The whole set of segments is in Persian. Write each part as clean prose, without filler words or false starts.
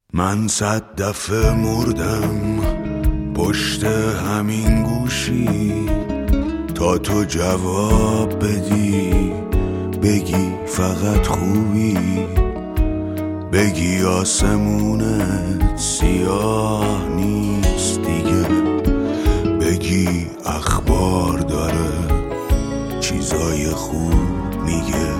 من 100 دفعه مردم پشت همین گوشی تا تو جواب بدی، بگی فقط خوبی، بگی آسمونت سیاه نیست دیگه، بگی اخبار داره چیزای خوب میگه.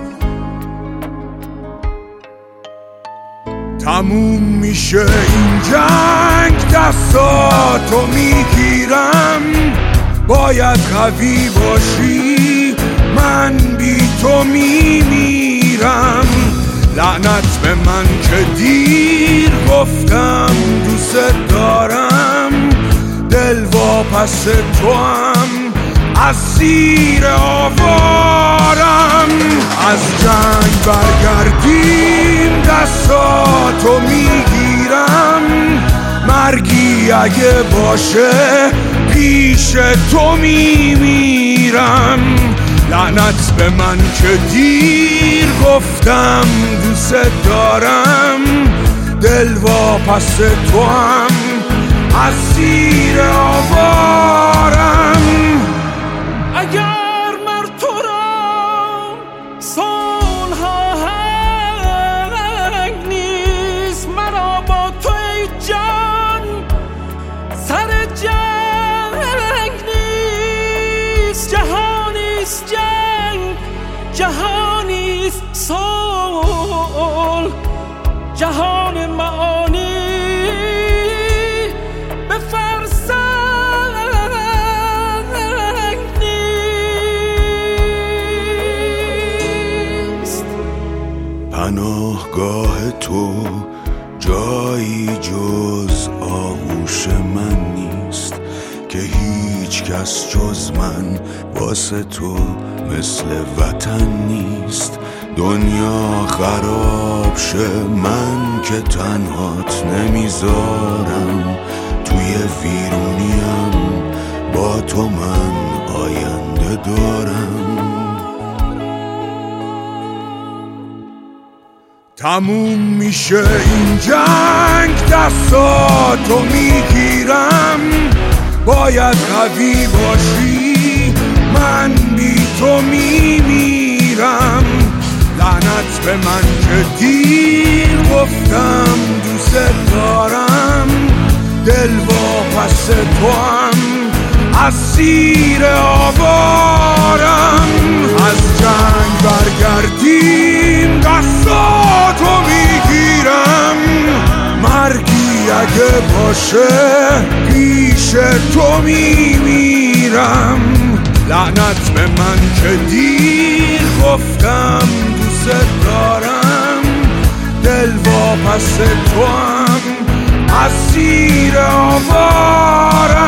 تموم میشه این جنگ، دستاتو میگیرم، باید قوی باشی، من بی تو میمیرم. لعنت به من که دیر گفتم دوست دارم، دل واپس تو هم اسیر آوارم. از جنگ برگردیم دستاتو میگیرم، مرگی اگه باشه پیش تو میمیرم. لعنت به من که دیر گفتم دوست دارم، دل واپس تو هم اسیر آوارم. اگر مر تو را صلح آهنگ نیست، مرا با تو ای جان سر جنگ نیست. جهانیست جنگ، جهانیست صلح، جهان معانی به فرسنگ نیست. پناهگاه تو جایی جز آغوش من نیست، که هیچ کس جز من واسه تو مثل وطن نیست. دنیا خراب شه من که تنهات نمیذارم، توی ویرونیم با تو من آینده دارم. تموم میشه این جنگ، دستاتو میگیرم، باید قوی باشی، من بی تو میمیرم. لعنت به من که دیر گفتم دوست دارم، دل واپس تو هم اسیر آوارم. از جنگ برگردیم دستاتو میگیرم، مرگی اگه باشه پیش تو میمیرم. لعنت به من که دیر گفتم دوست دارم، دل واپس تو هم اسیر آوارم.